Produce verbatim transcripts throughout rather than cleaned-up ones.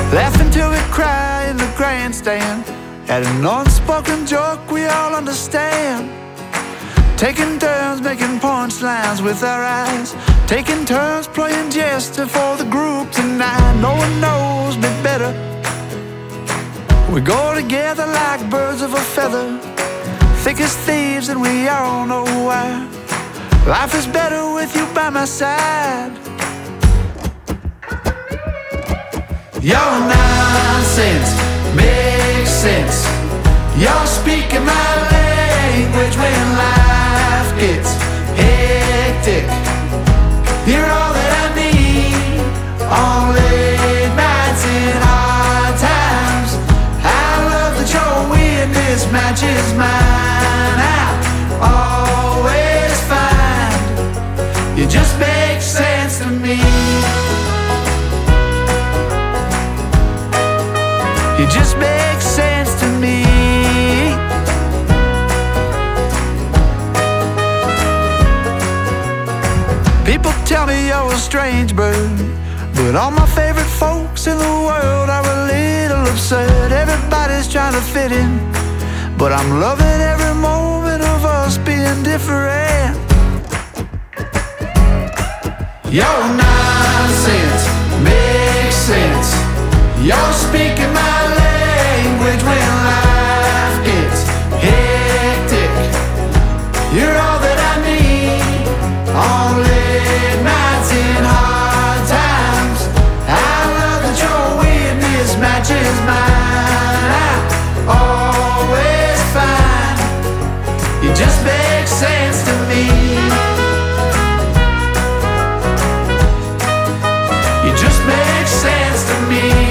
laughing till we cry in the grandstand, at an unspoken joke we all understand. Taking turns making punchlines with our eyes, taking turns playing jester for the group tonight. No one knows me better. We go together like birds of a feather, thick as thieves, and we all know why. Life is better with you by my side. Your nonsense makes sense. You're speaking my language when life gets hectic. You're all that I need on late nights and hard times. I love that your weirdness matches mine. I always find you just make sense to me. You just make sense to me. People tell me you're a strange bird, but all my favorite folks in the world are a little absurd. Everybody's trying to fit in, but I'm loving every moment of us being different. Your nonsense makes sense. You're speaking my language when life gets hectic. You're all that I need on late nights and hard times. I love that your weirdness matches mine. I always find you just make sense to me. You just make sense to me.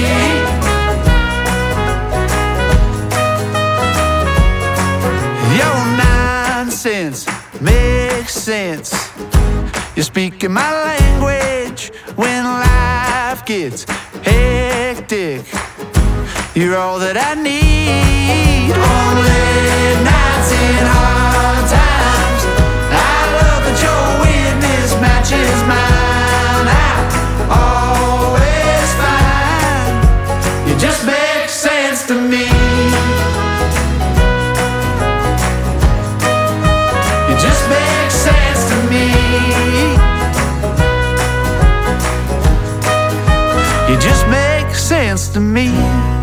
Your nonsense makes sense. You're speaking my language when life gets hectic. You're all that I need on late nights and hard times. I love that your weirdness matches mine. I always find you just make sense to me. You just make sense to me. You just make sense to me.